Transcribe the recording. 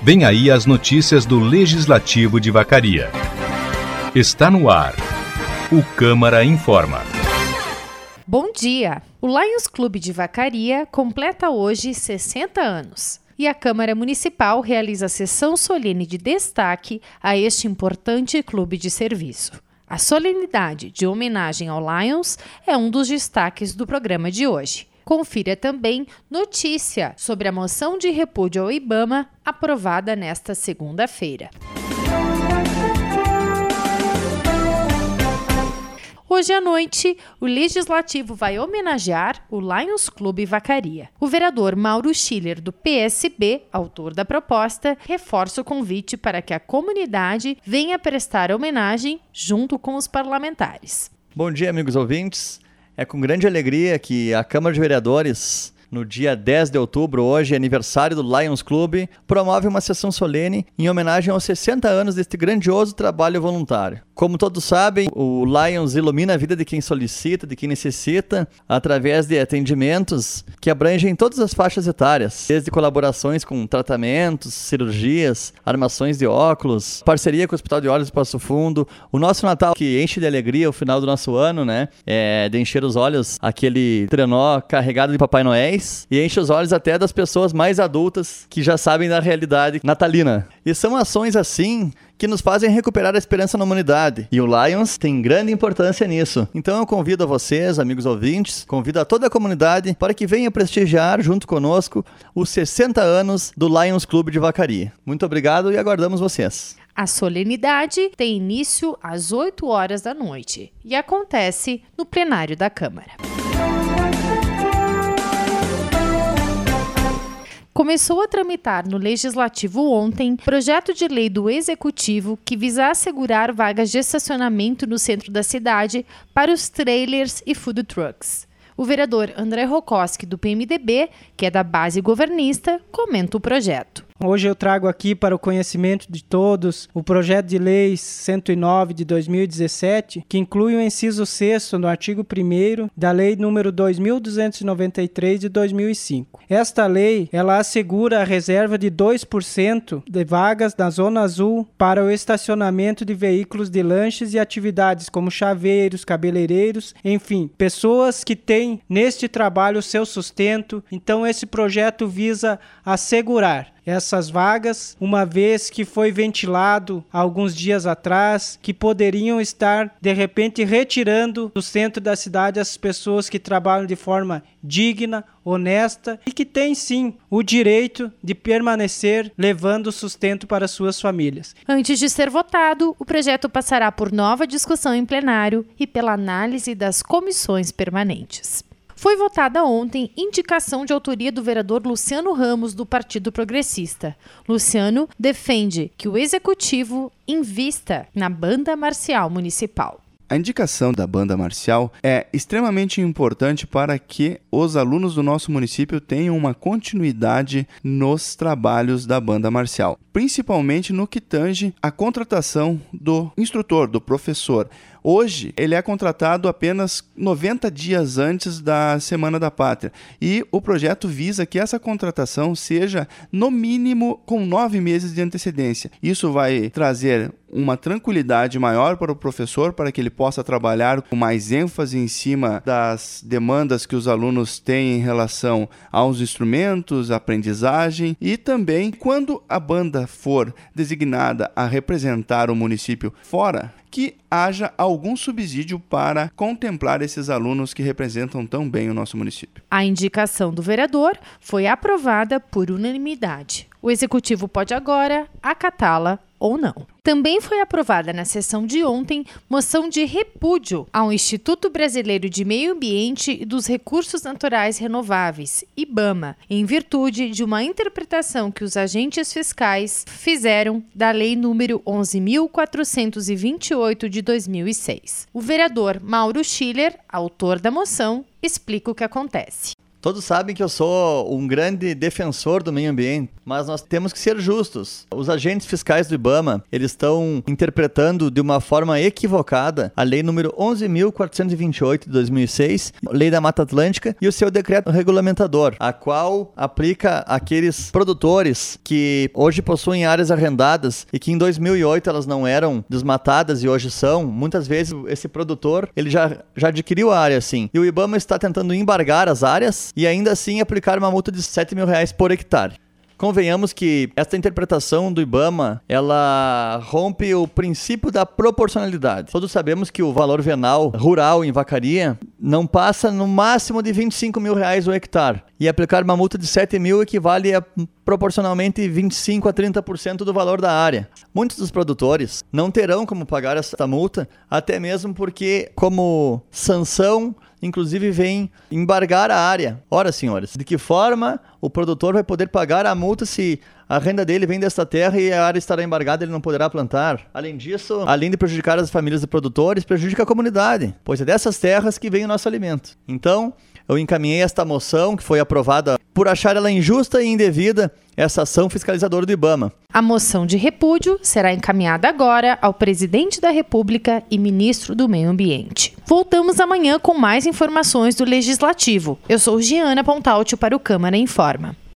Vem aí as notícias do Legislativo de Vacaria. Está no ar. O Câmara Informa. Bom dia! O Lions Clube de Vacaria completa hoje 60 anos. E a Câmara Municipal realiza sessão solene de destaque a este importante clube de serviço. A solenidade de homenagem ao Lions é um dos destaques do programa de hoje. Confira também notícia sobre a moção de repúdio ao IBAMA aprovada nesta segunda-feira. Hoje à noite, o Legislativo vai homenagear o Lions Clube Vacaria. O vereador Mauro Schiller, do PSB, autor da proposta, reforça o convite para que a comunidade venha prestar homenagem junto com os parlamentares. Bom dia, amigos ouvintes. É com grande alegria que a Câmara de Vereadores, no dia 10 de outubro, hoje, aniversário do Lions Clube, promove uma sessão solene em homenagem aos 60 anos deste grandioso trabalho voluntário. Como todos sabem, o Lions ilumina a vida de quem solicita, de quem necessita, através de atendimentos que abrangem todas as faixas etárias, desde colaborações com tratamentos, cirurgias, armações de óculos, parceria com o Hospital de Olhos de Passo Fundo, o nosso Natal que enche de alegria o final do nosso ano, né? De encher os olhos aquele trenó carregado de Papai Noéis e enche os olhos até das pessoas mais adultas que já sabem da realidade natalina. E são ações assim que nos fazem recuperar a esperança na humanidade. E o Lions tem grande importância nisso. Então eu convido a vocês, amigos ouvintes, convido a toda a comunidade para que venha prestigiar junto conosco os 60 anos do Lions Clube de Vacaria. Muito obrigado e aguardamos vocês. A solenidade tem início às 8 horas da noite e acontece no plenário da Câmara. Começou a tramitar no Legislativo ontem projeto de lei do Executivo que visa assegurar vagas de estacionamento no centro da cidade para os trailers e food trucks. O vereador André Rokoski, do PMDB, que é da base governista, comenta o projeto. Hoje eu trago aqui para o conhecimento de todos o projeto de lei 109 de 2017, que inclui o inciso 6º no artigo 1º da lei número 2293 de 2005. Esta lei, ela assegura a reserva de 2% de vagas na Zona Azul para o estacionamento de veículos de lanches e atividades como chaveiros, cabeleireiros, enfim, pessoas que têm neste trabalho o seu sustento. Então esse projeto visa assegurar essas vagas, uma vez que foi ventilado há alguns dias atrás, que poderiam estar, de repente, retirando do centro da cidade as pessoas que trabalham de forma digna, honesta e que têm, sim, o direito de permanecer levando sustento para suas famílias. Antes de ser votado, o projeto passará por nova discussão em plenário e pela análise das comissões permanentes. Foi votada ontem indicação de autoria do vereador Luciano Ramos, do Partido Progressista. Luciano defende que o Executivo invista na Banda Marcial Municipal. A indicação da Banda Marcial é extremamente importante para que os alunos do nosso município tenham uma continuidade nos trabalhos da Banda Marcial, principalmente no que tange a contratação do instrutor, do professor. Hoje, ele é contratado apenas 90 dias antes da Semana da Pátria e o projeto visa que essa contratação seja, no mínimo, com 9 meses de antecedência. Isso vai trazer uma tranquilidade maior para o professor, para que ele possa trabalhar com mais ênfase em cima das demandas que os alunos têm em relação aos instrumentos, aprendizagem e também, quando a banda for designada a representar o município fora, que haja algum subsídio para contemplar esses alunos que representam tão bem o nosso município. A indicação do vereador foi aprovada por unanimidade. O Executivo pode agora acatá-la ou não. Também foi aprovada na sessão de ontem moção de repúdio ao Instituto Brasileiro de Meio Ambiente e dos Recursos Naturais Renováveis, IBAMA, em virtude de uma interpretação que os agentes fiscais fizeram da Lei número 11.428 de 2006. O vereador Mauro Schiller, autor da moção, explica o que acontece. Todos sabem que eu sou um grande defensor do meio ambiente, mas nós temos que ser justos. Os agentes fiscais do IBAMA, eles estão interpretando de uma forma equivocada a lei número 11.428 de 2006, lei da Mata Atlântica, e o seu decreto regulamentador, a qual aplica aqueles produtores que hoje possuem áreas arrendadas e que em 2008 elas não eram desmatadas e hoje são. Muitas vezes esse produtor, ele já adquiriu a área assim, e o IBAMA está tentando embargar as áreas e ainda assim aplicar uma multa de R$7.000 por hectare. Convenhamos que esta interpretação do IBAMA, ela rompe o princípio da proporcionalidade. Todos sabemos que o valor venal rural em Vacaria não passa no máximo de R$25.000 o hectare. E aplicar uma multa de 7.000 equivale a proporcionalmente 25% a 30% do valor da área. Muitos dos produtores não terão como pagar essa multa, até mesmo porque, como sanção, inclusive vem embargar a área. Ora, senhores, de que forma o produtor vai poder pagar a multa se a renda dele vem desta terra e a área estará embargada e ele não poderá plantar? Além disso, além de prejudicar as famílias de produtores, prejudica a comunidade, pois é dessas terras que vem o nosso alimento. Então, eu encaminhei esta moção, que foi aprovada por achar ela injusta e indevida, essa ação fiscalizadora do IBAMA. A moção de repúdio será encaminhada agora ao presidente da República e ministro do Meio Ambiente. Voltamos amanhã com mais informações do Legislativo. Eu sou Giana Pontalti para o Câmara Informa.